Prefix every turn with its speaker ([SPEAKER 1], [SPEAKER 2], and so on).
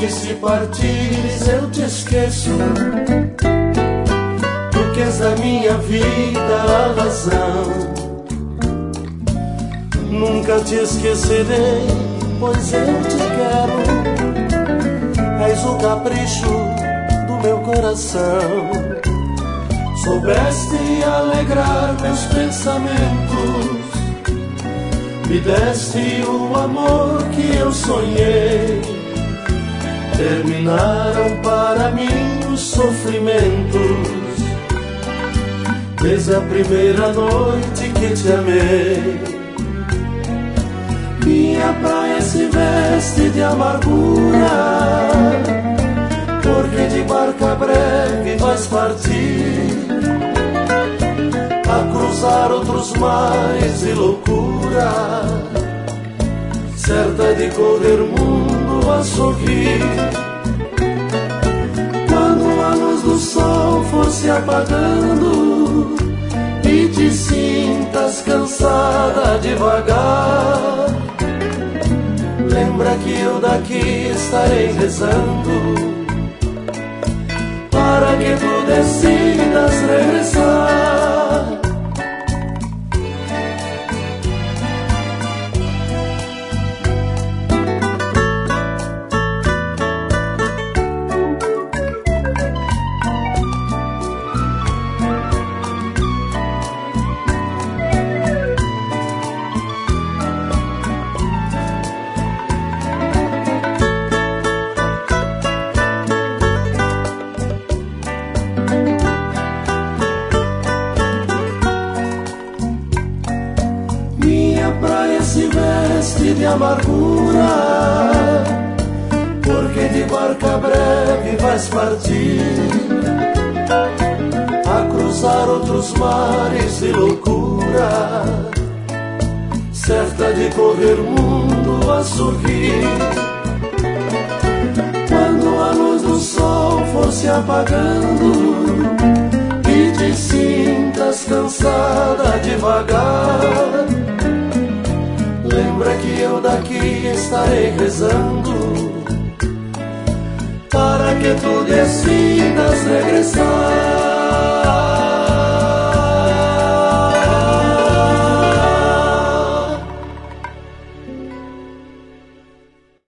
[SPEAKER 1] que se partires eu te esqueço, porque és da minha vida a razão. Nunca te esquecerei, pois eu te quero. És o capricho do meu coração. Soubeste alegrar meus pensamentos, me deste o amor que eu sonhei. Terminaram para mim os sofrimentos, desde a primeira noite que te amei. Minha praia se veste de amargura, porque de barca breve vais partir, a cruzar outros mares de loucura, certa de correr mundo a sorrir. Quando a luz do sol for se apagando e te sintas cansada de vagar, lembra que eu daqui estarei rezando para que tu decidas regressar. De amargura, porque de barca breve vais partir, a cruzar outros mares de loucura, certa de correr mundo a sorrir. Quando a luz do sol for se apagando e te sintas cansada de vagar, lembra que eu daqui estarei rezando para que tu decidas regressar.